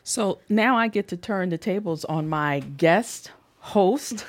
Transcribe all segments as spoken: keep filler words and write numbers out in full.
So now I get to turn the tables on my guest host,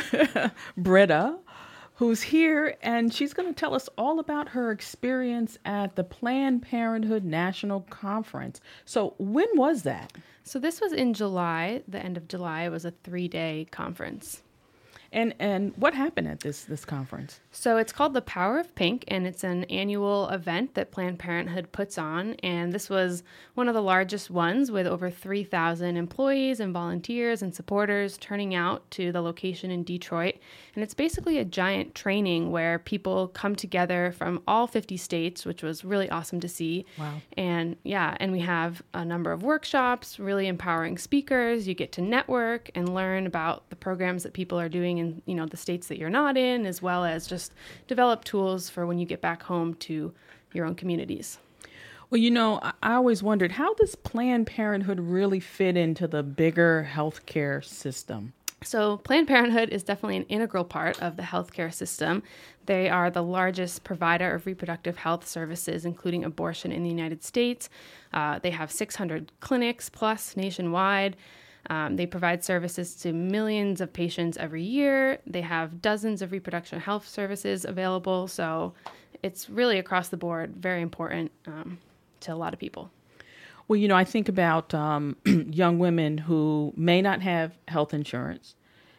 Britta, who's here, and she's going to tell us all about her experience at the Planned Parenthood National Conference. So when was that? So this was in July, the end of July. It was a three-day conference. And and what happened at this this conference? So it's called The Power of Pink, and it's an annual event that Planned Parenthood puts on. And this was one of the largest ones, with over three thousand employees and volunteers and supporters turning out to the location in Detroit. And it's basically a giant training where people come together from all fifty states, which was really awesome to see. Wow. And yeah, and we have a number of workshops, really empowering speakers. You get to network and learn about the programs that people are doing in, you know, the states that you're not in, as well as just develop tools for when you get back home to your own communities. Well, you know, I I always wondered, how does Planned Parenthood really fit into the bigger healthcare system? So Planned Parenthood is definitely an integral part of the healthcare system. They are the largest provider of reproductive health services, including abortion in the United States. Uh, they have six hundred clinics plus nationwide. Um, they provide services to millions of patients every year. They have dozens of reproductive health services available. So it's really across the board, very important um, to a lot of people. Well, you know, I think about um, young women who may not have health insurance.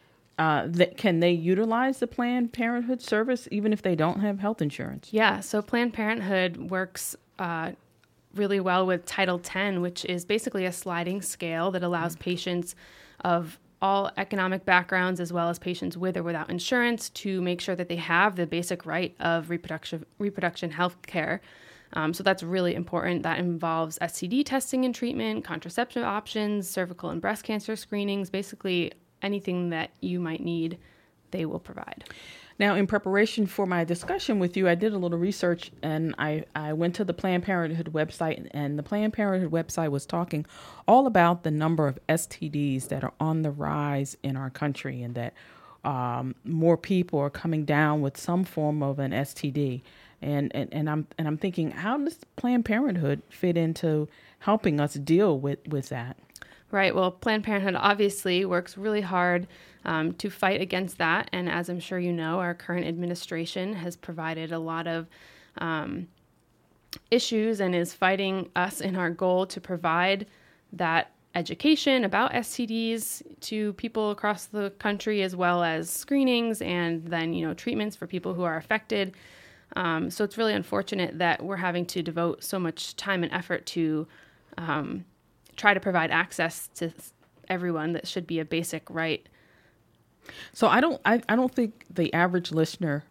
Uh, that, can they utilize the Planned Parenthood service even if they don't have health insurance? Yeah, so Planned Parenthood works uh, really well with Title ten, which is basically a sliding scale that allows mm-hmm. patients of all economic backgrounds, as well as patients with or without insurance, to make sure that they have the basic right of reproduction reproduction health care. Um, so that's really important. That involves S T D testing and treatment, contraceptive options, cervical and breast cancer screenings, basically anything that you might need, they will provide. Now, in preparation for my discussion with you, I did a little research, and I, I went to the Planned Parenthood website, and the Planned Parenthood website was talking all about the number of S T Ds that are on the rise in our country, and that um, more people are coming down with some form of an S T D. And, and, and I'm and I'm thinking, how does Planned Parenthood fit into helping us deal with, with that? Right. Well, Planned Parenthood obviously works really hard um, to fight against that. And as I'm sure you know, our current administration has provided a lot of um, issues and is fighting us in our goal to provide that education about S T Ds to people across the country, as well as screenings and then, you know, treatments for people who are affected. Um, so it's really unfortunate that we're having to devote so much time and effort to um, try to provide access to everyone. That should be a basic right. So I don't, I, I don't think the average listener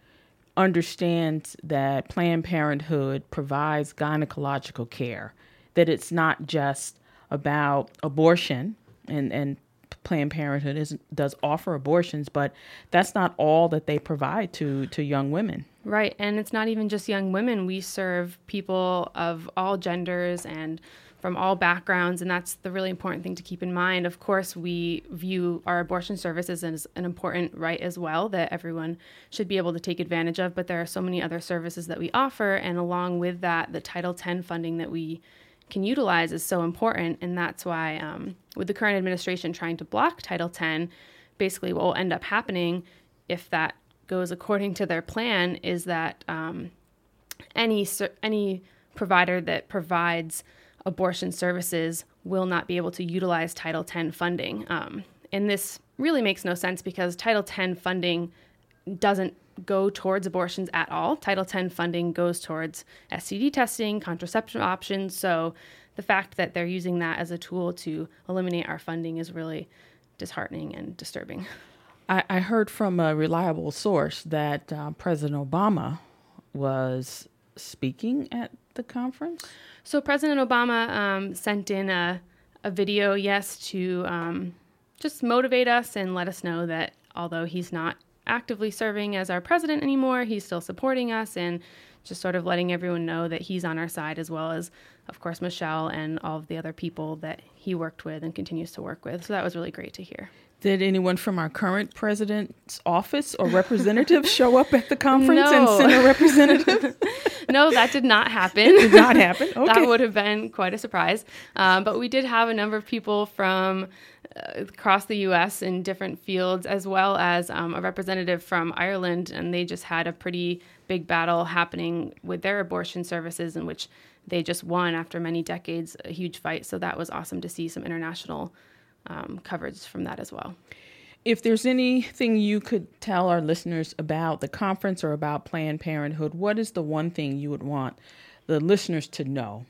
understands that Planned Parenthood provides gynecological care, that it's not just about abortion, and, and Planned Parenthood is, does offer abortions, but that's not all that they provide to, to young women. Right. And it's not even just young women. We serve people of all genders and from all backgrounds, and that's the really important thing to keep in mind. Of course, we view our abortion services as an important right as well that everyone should be able to take advantage of, but there are so many other services that we offer, and along with that, the Title ten funding that we can utilize is so important, and that's why um, with the current administration trying to block Title ten, basically what will end up happening if that goes according to their plan is that um, any any provider that provides abortion services will not be able to utilize Title ten funding. Um, and this really makes no sense because Title ten funding doesn't go towards abortions at all. Title ten funding goes towards S T D testing, contraception options. So the fact that they're using that as a tool to eliminate our funding is really disheartening and disturbing. I, I heard from a reliable source that uh, President Obama was speaking at the conference. So President Obama um, sent in a, a video, yes, to um, just motivate us and let us know that although he's not actively serving as our president anymore, he's still supporting us, and just sort of letting everyone know that he's on our side, as well as, of course, Michelle and all of the other people that he worked with and continues to work with. So that was really great to hear. Did anyone from our current president's office or representative show up at the conference No. and send a representative? No, that did not happen. Did not happen? Okay. That would have been quite a surprise. Um, but we did have a number of people from uh, across the U S in different fields, as well as um, a representative from Ireland, and they just had a pretty big battle happening with their abortion services, in which they just won after many decades, a huge fight. So that was awesome to see some international um, coverage from that as well. If there's anything you could tell our listeners about the conference or about Planned Parenthood, what is the one thing you would want the listeners to know?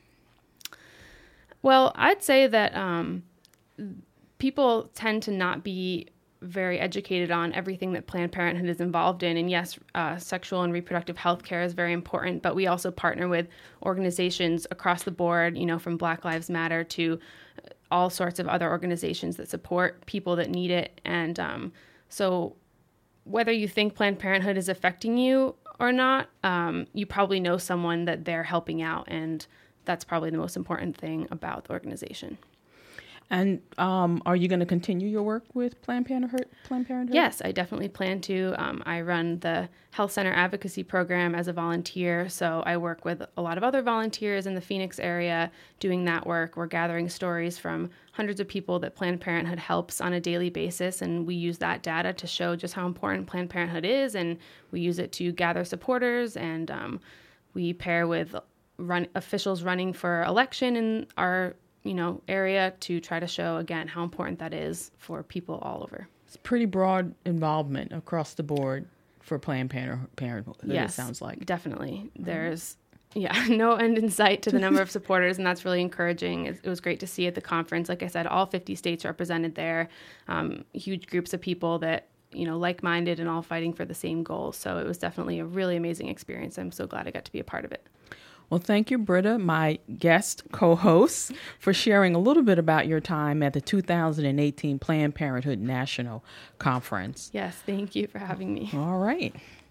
Well, I'd say that um, people tend to not be very educated on everything that Planned Parenthood is involved in. And yes, uh, sexual and reproductive health care is very important, but we also partner with organizations across the board, you know, from Black Lives Matter to all sorts of other organizations that support people that need it. And um, so whether you think Planned Parenthood is affecting you or not, um, you probably know someone that they're helping out. And that's probably the most important thing about the organization. And um, are you going to continue your work with Planned Parenthood? Planned Parenthood? Yes, I definitely plan to. Um, I run the Health Center Advocacy Program as a volunteer, so I work with a lot of other volunteers in the Phoenix area doing that work. We're gathering stories from hundreds of people that Planned Parenthood helps on a daily basis, and we use that data to show just how important Planned Parenthood is, and we use it to gather supporters, and um, we pair with run officials running for election in our you know, area to try to show, again, how important that is for people all over. It's pretty broad involvement across the board for Planned Parenthood, yes, it sounds like. Definitely. There's, yeah, no end in sight to the number of supporters, and that's really encouraging. It, it was great to see at the conference. Like I said, all fifty states represented there, um, huge groups of people that, you know, like-minded and all fighting for the same goal. So it was definitely a really amazing experience. I'm so glad I got to be a part of it. Well, thank you, Britta, my guest co-host, for sharing a little bit about your time at the two thousand eighteen Planned Parenthood National Conference. Yes, thank you for having me. All right.